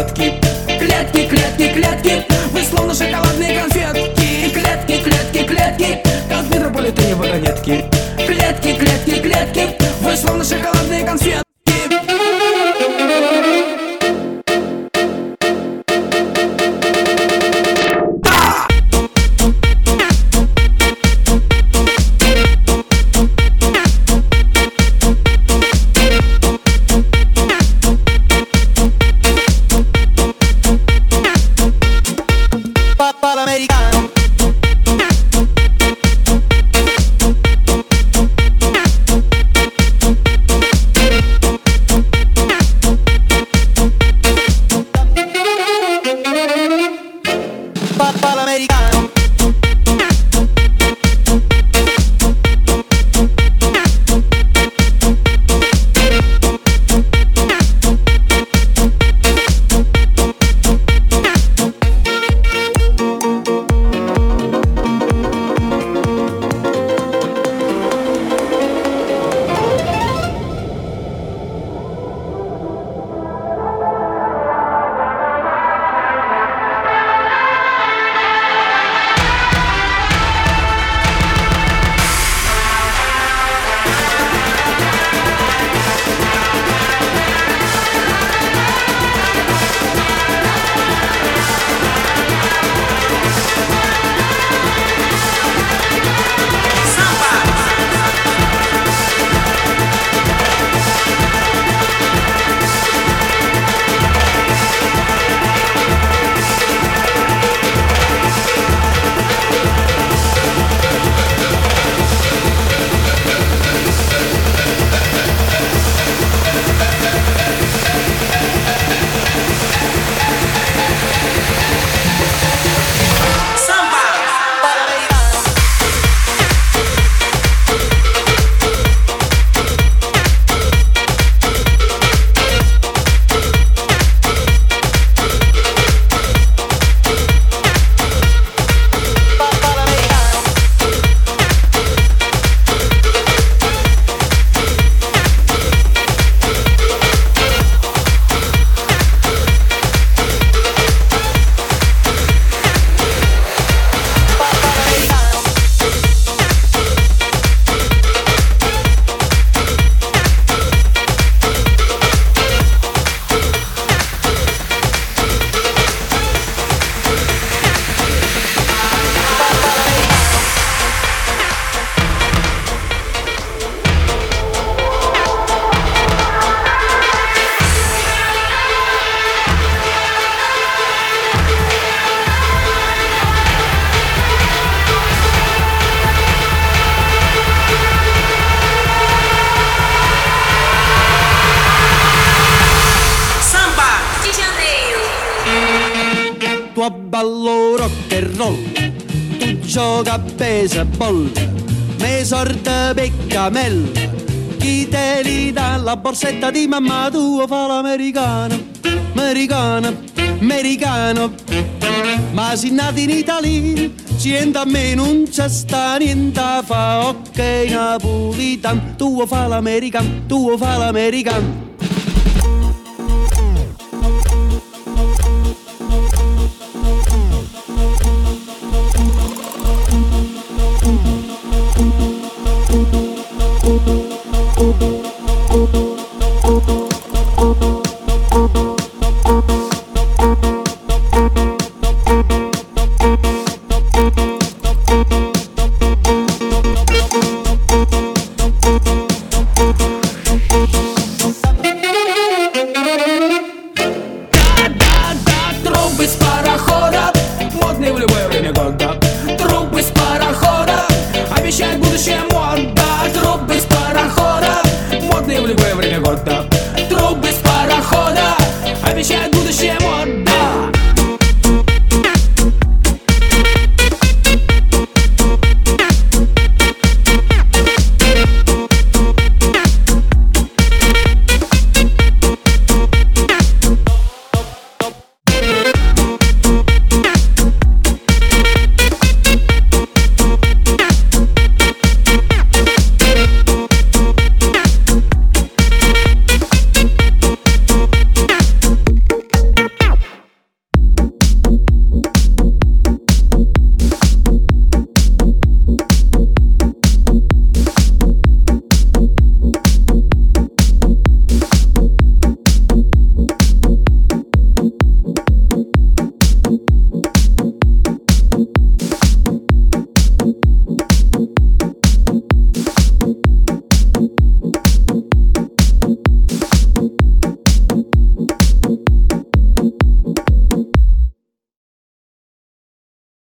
клетки. Клетки, клетки, клетки, вы словно шоколадные конфетки. Клетки, клетки, клетки, как в метрополитене вагонетки. Клетки, клетки, клетки, вы словно шоколадные конфетки. Tu ballo rock and roll, tu gioca a baseball, me sorte peccamella, chi te li dà la borsetta di mamma tua fa l'americano, americano, americano, ma si nati in Italia, niente a me non c'è sta niente fa, ok napolitan, tu fa l'americano, tu fa l'americano.